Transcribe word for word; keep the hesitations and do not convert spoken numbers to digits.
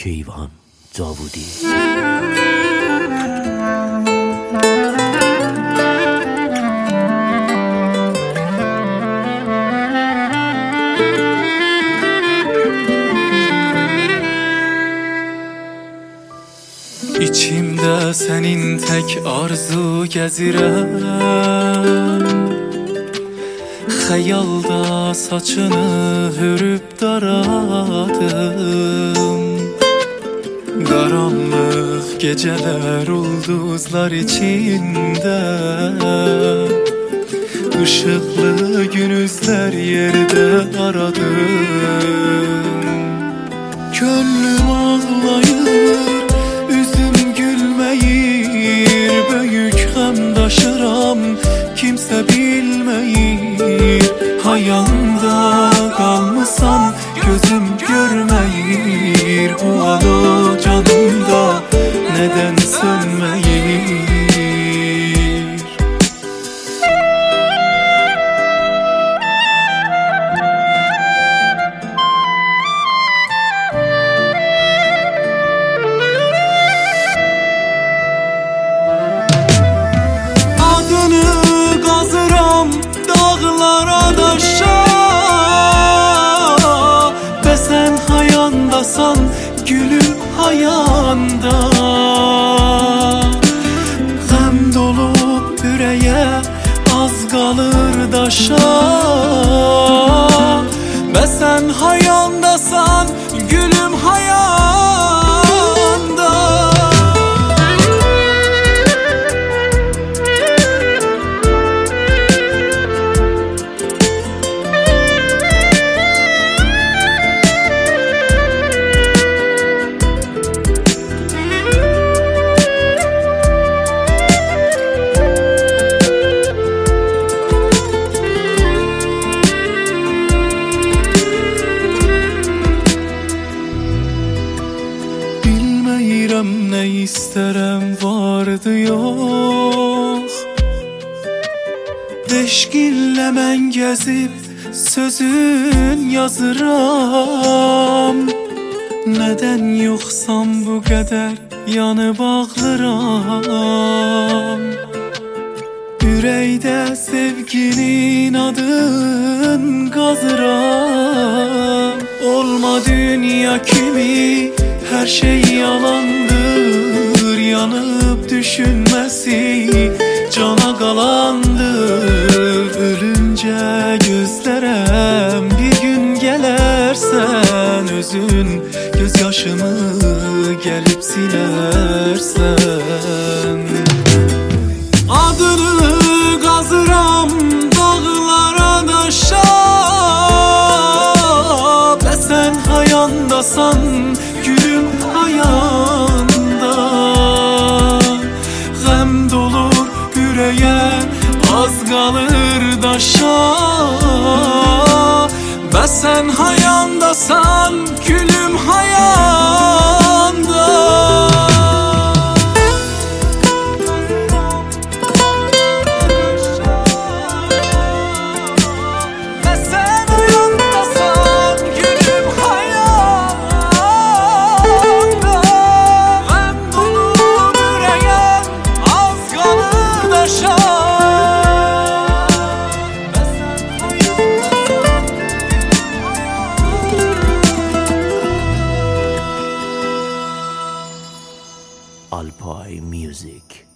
کیوان داوودی. İçimdə sənin tək arzu gəzirəm, xəyalda saçını hörüb daradım. Qaranlıq gecələr ulduzlar içində, ışıqlı günüzlər yerdə aradım. Könlüm ağlayır, üzüm gülməyir, böyük xəm daşıram, kimsə bilməyir. Hayanda qalmısan, gözüm görməyir, bu alo canımda nədən sönməyir. Dağlara daşa, ve sen hayandasan, gülüm hayanda. Gəm dolub ürəyə, az qalır daşa, ve sen hayandasan, gülüm hayanda. Bilməyirəm nə istərəm, vardı yox. Beş illə mən gəzib sözün yazıram. Nədən yoxsam bu qədər yanıb ağlıram. Ürəkdə sevginin adın qazıram. Olma dünya kimi, her şey yalandır, yanıp düşünmesi cana qalandır. Ölünce gözlərəm bir gün gələrsən, özün gözyaşımı gəlib silərsən. Adını qazıram dağlara daşa, və sən hayandasan, gülüm hayanda. Gəm dolur ürəyə, az qalır daşa, və sən hayandasan, gülüm hayanda. Alpay Music.